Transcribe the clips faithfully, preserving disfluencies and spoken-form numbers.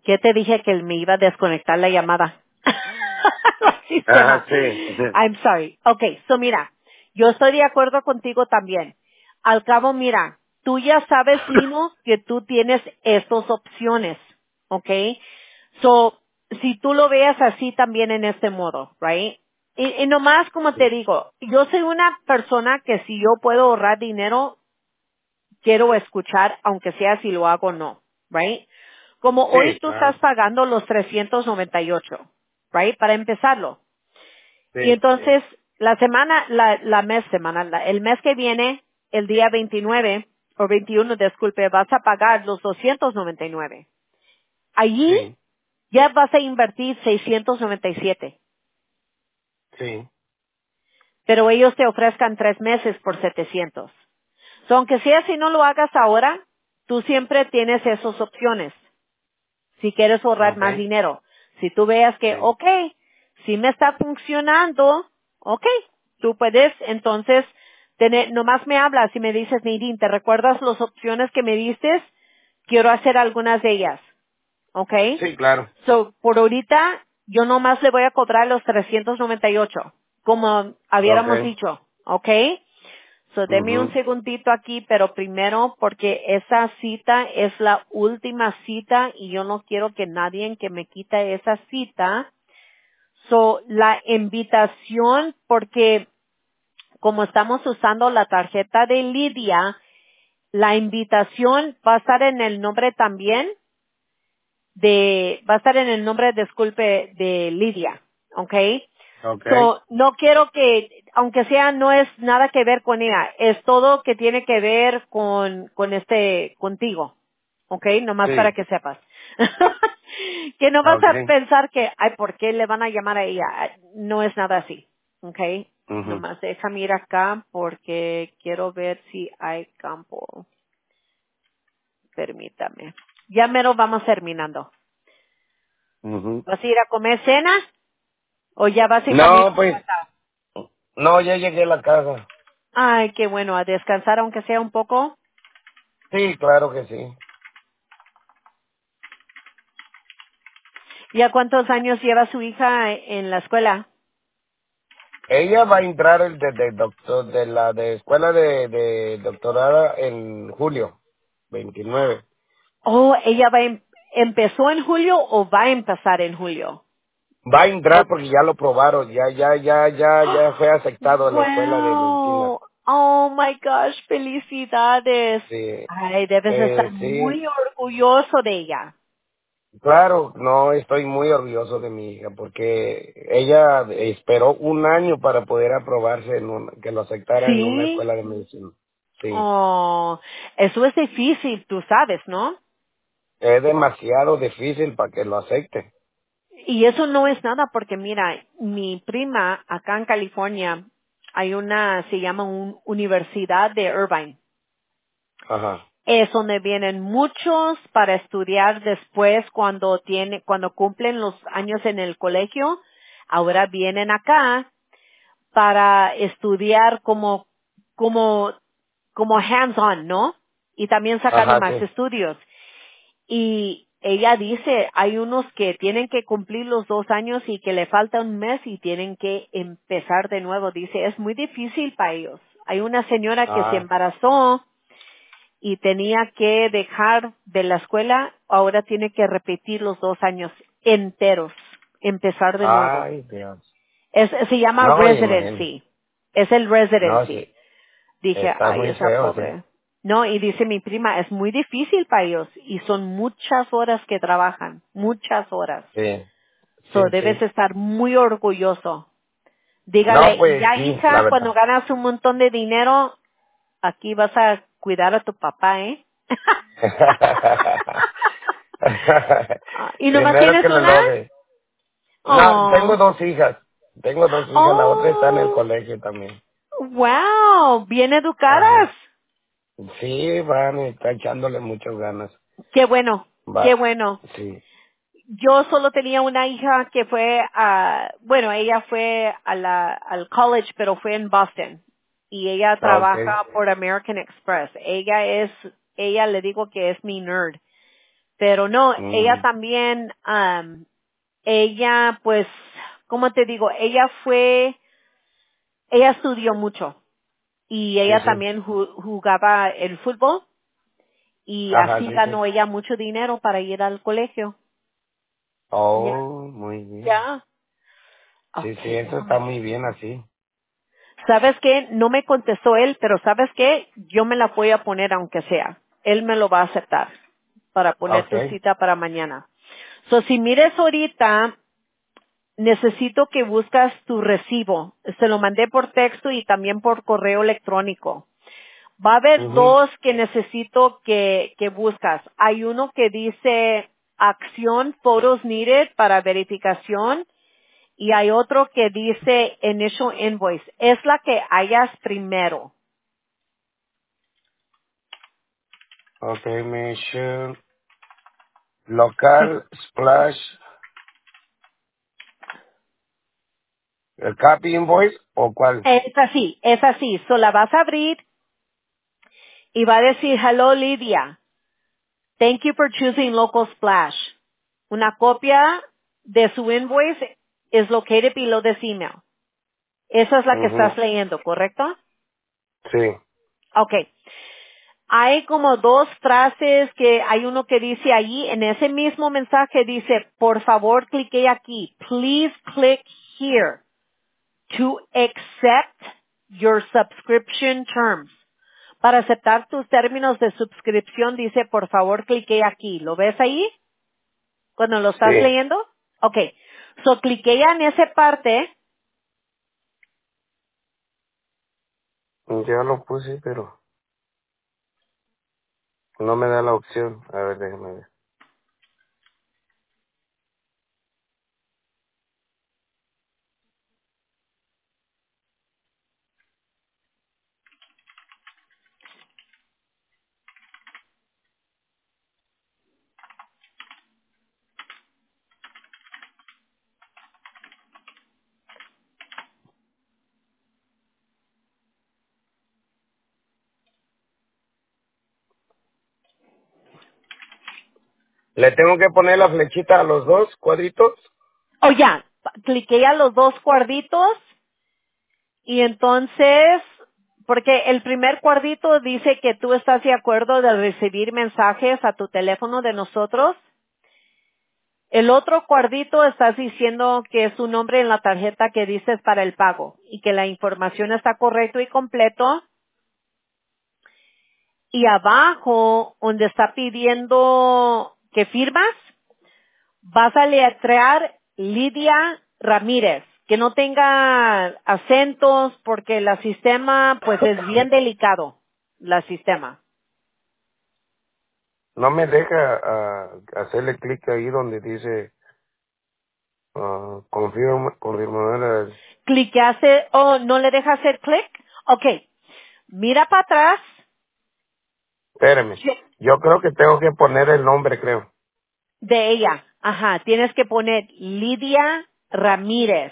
¿Qué te dije que me iba a desconectar la llamada? El Ah, sistema. sí. I'm sorry. Okay, so mira, yo estoy de acuerdo contigo también. Al cabo, mira, tú ya sabes, Lino, que tú tienes estas opciones, okay? So, si tú lo veas así también en este modo, right? Y, y nomás como te digo, yo soy una persona que si yo puedo ahorrar dinero, quiero escuchar, aunque sea si lo hago o no, right? Como hoy Sí, tú estás claro. pagando los trescientos noventa y ocho, right? Para empezarlo. Y Sí. entonces, la semana, la, la mes, semana, la- el mes que viene, el día veintinueve, o veintiuno, disculpe, vas a pagar los doscientos noventa y nueve. Allí, Sí. ya vas a invertir seiscientos noventa y siete. Sí. Pero ellos te ofrezcan tres meses por setecientos. So, aunque sea si no lo hagas ahora, tú siempre tienes esas opciones. Si quieres ahorrar Ok. más dinero. Si tú veas que, Sí. ok, si me está funcionando, ok, tú puedes entonces tener, nomás me hablas y me dices, Nadine, ¿te recuerdas las opciones que me diste? Quiero hacer algunas de ellas, ok. Sí, claro. So, por ahorita, yo nomás le voy a cobrar los trescientos noventa y ocho, como Ok. habíamos dicho, ok. So, deme un Mhm. segundito aquí, pero primero porque esa cita es la última cita y yo no quiero que nadie que me quite esa cita. So, la invitación, porque como estamos usando la tarjeta de Lidia, la invitación va a estar en el nombre también de, va a estar en el nombre, disculpe, de Lidia, ¿ok? Ok. So, no quiero que, aunque sea, no es nada que ver con ella, es todo que tiene que ver con, con este, contigo, ¿ok? Nomás para Sí. que sepas. Que no vas Ok. a pensar que, ay, ¿por qué le van a llamar a ella? Ay, no es nada así, ¿ok? Mhm. Nomás déjame ir acá porque quiero ver si hay campo. Permítame. Ya mero vamos terminando. Mhm. ¿Vas a ir a comer cena o ya vas en camino No, a tu pues, casa? no, ya llegué a la casa. Ay, qué bueno, a descansar aunque sea un poco. Sí, claro que sí. ¿Y a cuántos años lleva su hija en la escuela? Ella va a entrar el de, de doctor de la de escuela de, de doctorada en julio veintinueve. Oh, ella va a em- empezó en julio o va a empezar en julio. Va a entrar O- porque ya lo probaron, ya ya ya ya ya fue aceptado en la escuela de medicina. Wow. Oh my gosh, felicidades. Sí. Ay, debes estar Eh, sí, muy orgulloso de ella. claro, no estoy muy orgulloso de mi hija porque ella esperó un año para poder aprobarse en un- que lo aceptara en una Sí. escuela de medicina. Sí. Oh, eso es difícil, tú sabes, ¿no? Es demasiado difícil para que lo acepte. Y eso no es nada porque mira, mi prima acá en California hay una, se llama un Universidad de Irvine. Ajá. Es donde vienen muchos para estudiar después cuando tiene, cuando cumplen los años en el colegio. Ahora vienen acá para estudiar como, como, como hands-on, ¿no? Y también sacarle Ajá, más sí. estudios. Y ella dice, hay unos que tienen que cumplir los dos años y que le falta un mes y tienen que empezar de nuevo. Dice, es muy difícil para ellos. Hay una señora que se Ah, embarazó y tenía que dejar de la escuela, ahora tiene que repetir los dos años enteros, empezar de nuevo. ay, Dios. Es, se llama No, imagínate. residency. Es el No, residency. sí. Dije, Está ay, muy esa feo, sí. pobre. No, y dice mi prima, es muy difícil para ellos y son muchas horas que trabajan, muchas horas. Sí, sí, So, debes sí. estar muy orgulloso. No, Dígale, y pues ya sí, la hija, cuando verdad. ganas un montón de dinero, aquí vas a cuidar a tu papá, ¿eh? Ah, ¿y nomás Primero tienes que lo una? logre. No, tengo Oh, dos hijas. Tengo dos hijas, la otra está en el oh, colegio también. wow, bien educadas. Ajá. Sí, van, está echándole muchas ganas. Qué bueno, qué Va, bueno. sí. Yo solo tenía una hija que fue a, bueno, ella fue a la, al college, pero fue en Boston. Y ella Ah, ok. trabaja por American Express. Ella es, ella le digo que es mi nerd. Pero no, ella Mm, también, am, ella pues, ¿cómo te digo? Ella fue, ella estudió mucho y sí, ella sí. también ju- jugaba el fútbol y Ajá, así sí, sí. ganó ella mucho dinero para ir al colegio. Ya. Oh, muy bien. Ya. Sí, sí, Okay, eso está déjame muy ver. bien así. ¿Sabes qué? No me contestó él, pero ¿sabes qué? Yo me la voy a poner aunque sea. Él me lo va a aceptar para poner tu Okay. cita para mañana. So, si mires ahorita, necesito que buscas tu recibo. Se lo mandé por texto y también por correo electrónico. Va a haber Mhm. dos que necesito que, que buscas. Hay uno que dice acción photos needed para verificación y hay otro que dice initial invoice. Es la que hayas primero. Okay, mention Sí, local splash, el copy invoice o cuál? es así, es así. So la vas a abrir y va a decir hello Lydia. Thank you for choosing local splash. Una copia de su invoice is located below this email. Esa es la que Mhm. estás leyendo, ¿correcto? Sí. Okay. Hay como dos frases que hay uno que dice allí, en ese mismo mensaje dice, por favor clique aquí. Please click here to accept your subscription terms. Para aceptar tus términos de suscripción dice, por favor clique aquí. ¿Lo ves ahí? Cuando lo estás Sí. leyendo. Okay. So cliquea en esa parte. Ya lo puse, pero no me da la opción. A ver, déjame ver. ¿Le tengo que poner la flechita a los dos cuadritos? Oh ya, cliquea los dos cuadritos. Y entonces, porque el primer cuadrito dice que tú estás de acuerdo de recibir mensajes a tu teléfono de nosotros. El otro cuadrito estás diciendo que es tu nombre en la tarjeta que dices para el pago y que la información está correcto y completo. Y abajo, donde está pidiendo que firmas, vas a letrear Lidia Ramírez, que no tenga acentos porque el sistema pues es bien delicado, la sistema. No me deja ah, hacerle clic ahí donde dice ah, confirma, confirmar. el- Clique hace, oh, no le deja hacer clic. Ok, mira para atrás. Espérame. Che- Yo creo que tengo que poner el nombre, creo. De ella, ajá, tienes que poner Lidia Ramírez.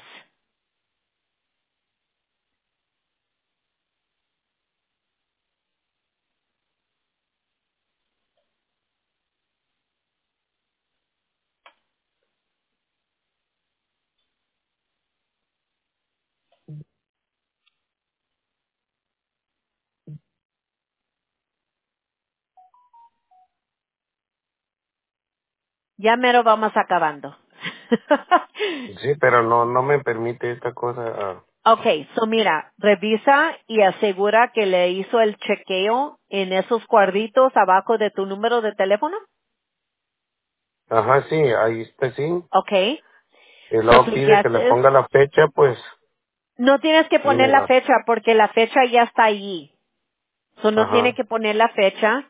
Ya mero vamos acabando. Sí, pero no no me permite esta cosa. ah. Okay, so mira, revisa y asegura que le hizo el chequeo en esos cuadritos abajo de tu número de teléfono. Ajá, sí, ahí está, sí. Okay. Y So luego pide que le cliqueaste. ponga la fecha, pues No tienes que sí poner me la da. fecha porque la fecha ya está allí. So no tiene Ajá, que poner la fecha.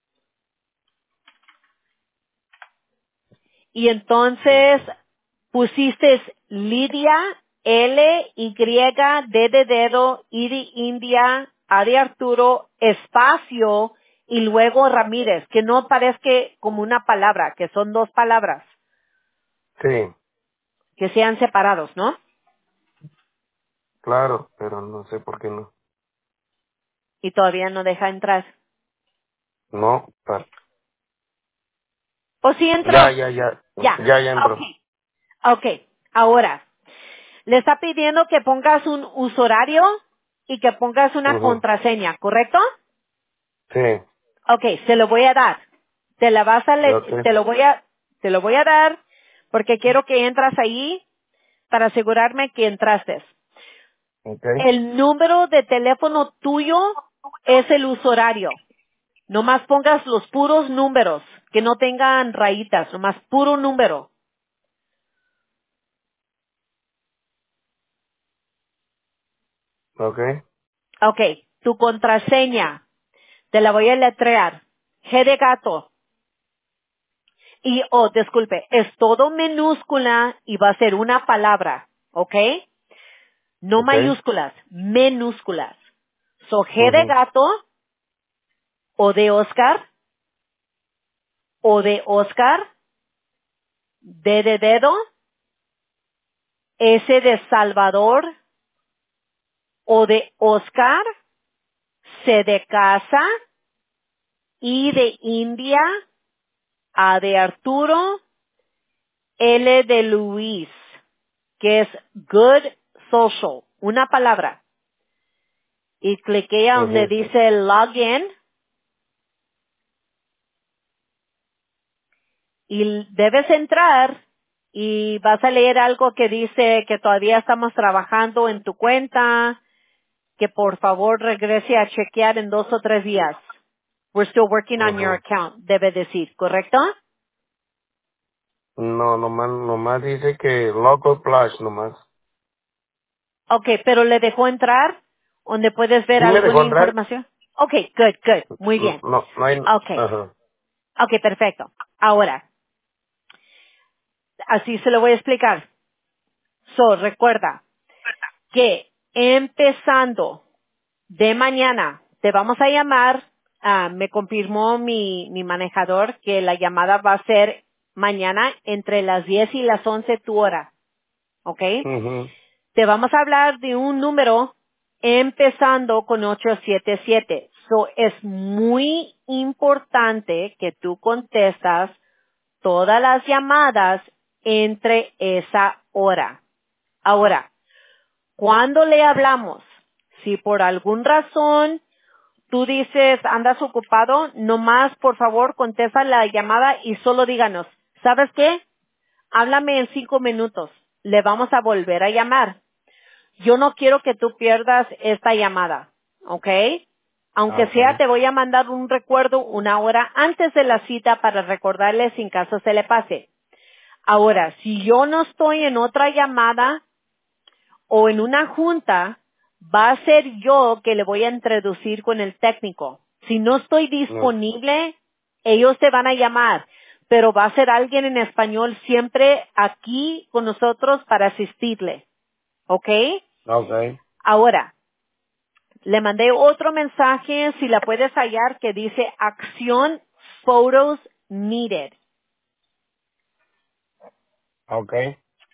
Y entonces pusiste Lidia, L, Y, D de dedo, I de India, A de Arturo, espacio, y luego Ramírez, que no parezca como una palabra, que son dos palabras, sí, que sean separados, ¿no? claro, pero no sé por qué no. Y todavía no deja entrar. No, pa- ¿O sí entró? Ya, ya, ya. Ya. Ya, ya entró. Okay. Okay. Ahora, le está pidiendo que pongas un usuario y que pongas una Ujú. contraseña, ¿correcto? Sí. Okay, se lo voy a dar. Te la vas a le- Ok. te lo voy a te lo voy a dar porque quiero que entras ahí para asegurarme que entraste. Ok. El número de teléfono tuyo es el usuario. Nomás pongas los puros números, que no tengan rayitas, nomás puro número. Ok. Okay, tu contraseña, te la voy a letrear. G de gato. Y, oh, disculpe, es todo minúscula y va a ser una palabra, ¿ok? No Ok. mayúsculas, minúsculas. So, G de Ujú. gato, O de Oscar, O de Oscar, D de dedo, S de Salvador, O de Oscar, C de casa, I de India, A de Arturo, L de Luis, que es Good Social, una palabra. Y cliqué a donde Ujú. dice Login y debes entrar y vas a leer algo que dice que todavía estamos trabajando en tu cuenta, que por favor regrese a chequear en dos o tres días. We're still working on your Ujú. account, debe decir, ¿correcto? No, nomás, nomás dice que local plus, nomás. Okay, pero le dejó entrar donde puedes ver ¿Sí me dejó alguna entrar? información. Okay, good, good, muy No, bien. no, no hay... Okay, Ajá. okay, perfecto. Ahora, así se lo voy a explicar. So, recuerda que empezando de mañana te vamos a llamar, ah, me confirmó mi, mi manejador que la llamada va a ser mañana entre las diez y las once tu hora, ¿ok? Ujú. Te vamos a hablar de un número empezando con ocho siete siete. So, es muy importante que tú contestas todas las llamadas entre esa hora. Ahora, cuando le hablamos, si por algún razón tú dices andas ocupado, nomás por favor contesta la llamada y solo díganos, ¿sabes qué? Háblame en cinco minutos. Le vamos a volver a llamar. Yo no quiero que tú pierdas esta llamada, ¿ok? Aunque sea, Okay. te voy a mandar un recuerdo una hora antes de la cita para recordarle sin caso se le pase. Ahora, si yo no estoy en otra llamada o en una junta, va a ser yo que le voy a introducir con el técnico. Si no estoy No. disponible, ellos te van a llamar, pero va a ser alguien en español siempre aquí con nosotros para asistirle, ¿ok? Okay. Ahora, le mandé otro mensaje, si la puedes hallar, que dice acción photos needed. Okay.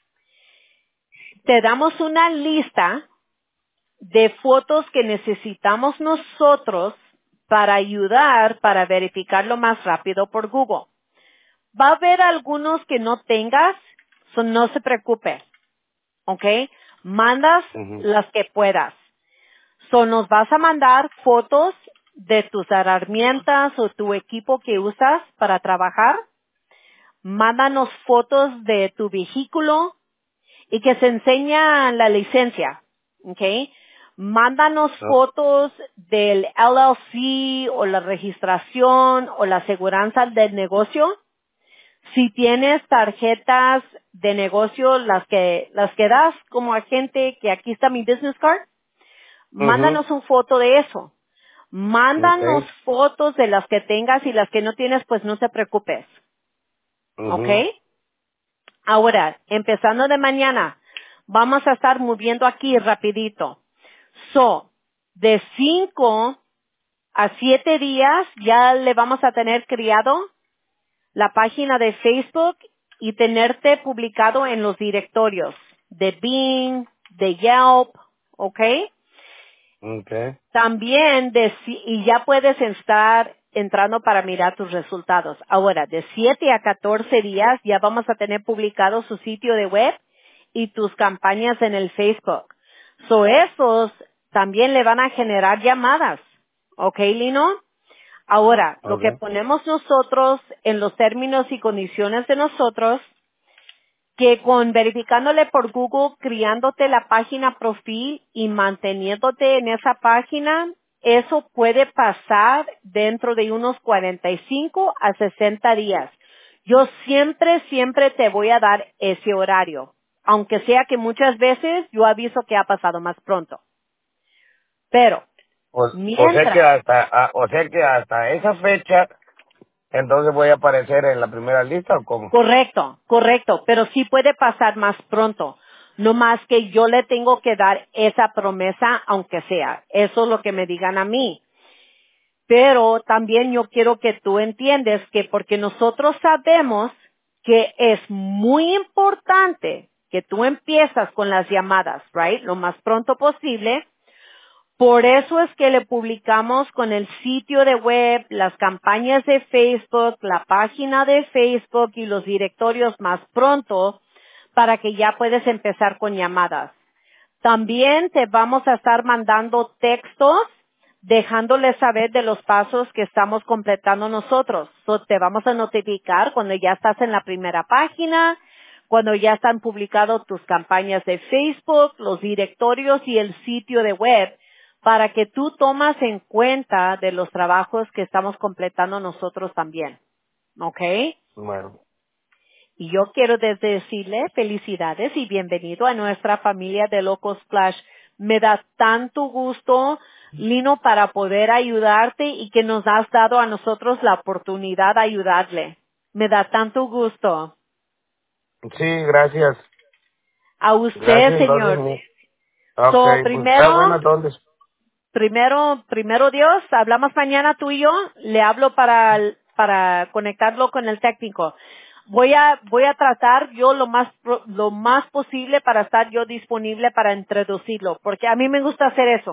Te damos una lista de fotos que necesitamos nosotros para ayudar para verificarlo más rápido por Google. Va a haber algunos que no tengas, so no se preocupe, ¿ok? Mandas Ujú. las que puedas. So nos vas a mandar fotos de tus herramientas o tu equipo que usas para trabajar. Mándanos fotos de tu vehículo y que se enseña la licencia, ¿ok? Mándanos Ah, fotos del L L C o la registración o la aseguranza del negocio. Si tienes tarjetas de negocio, las que, las que das como agente, que aquí está mi business card, ujú. mándanos una foto de eso. Mándanos Okay. fotos de las que tengas y las que no tienes, pues no te preocupes, ¿ok? Ujú. Ahora, empezando de mañana, vamos a estar moviendo aquí rapidito. So, de cinco a siete días ya le vamos a tener criado la página de Facebook y tenerte publicado en los directorios de Bing, de Yelp, ¿ok? Okay. También, de, si- y ya puedes estar entrando para mirar tus resultados. Ahora, de siete a catorce días ya vamos a tener publicado su sitio de web y tus campañas en el Facebook. So, esos también le van a generar llamadas. ¿Ok, Lino? Ahora, lo que Okay. ponemos nosotros en los términos y condiciones de nosotros, que con verificándole por Google, criándote la página profil y manteniéndote en esa página, eso puede pasar dentro de unos cuarenta y cinco a sesenta días. Yo siempre, siempre te voy a dar ese horario, aunque sea que muchas veces yo aviso que ha pasado más pronto. Pero, O, o sea que mientras, hasta, a- o sea que hasta esa fecha, entonces voy a aparecer en la primera lista o cómo? correcto, correcto, pero sí puede pasar más pronto. No más que yo le tengo que dar esa promesa, aunque sea. Eso es lo que me digan a mí. Pero también yo quiero que tú entiendes que porque nosotros sabemos que es muy importante que tú empiezas con las llamadas, right? Lo más pronto posible. Por eso es que le publicamos con el sitio de web, las campañas de Facebook, la página de Facebook y los directorios más pronto para que ya puedes empezar con llamadas. También te vamos a estar mandando textos dejándoles saber de los pasos que estamos completando nosotros. So, te vamos a notificar cuando ya estás en la primera página, cuando ya están publicados tus campañas de Facebook, los directorios y el sitio de web, para que tú tomas en cuenta de los trabajos que estamos completando nosotros también. ¿Ok? Bueno. Y yo quiero desde decirle felicidades y bienvenido a nuestra familia de Locos Splash. Me da tanto gusto, Lino, para poder ayudarte y que nos has dado a nosotros la oportunidad de ayudarle. Me da tanto gusto. Sí, gracias. A usted, Gracias, entonces, señor. mi. Ok, So, pues está bueno primero, entonces. primero, primero Dios, hablamos mañana tú y yo, le hablo para, para conectarlo con el técnico. Voy a, voy a tratar yo lo más, pro- lo más posible para estar yo disponible para introducirlo, porque a mí me gusta hacer eso.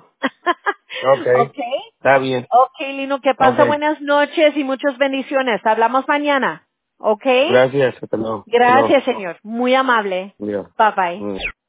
Ok, ¿Ok? está bien. Ok, Lino, que Ok, pasa buenas noches y muchas bendiciones. Hablamos mañana. ¿Ok? gracias. Hasta luego. Hasta luego. Gracias, señor. Muy amable. Adiós. Bye bye. Mm.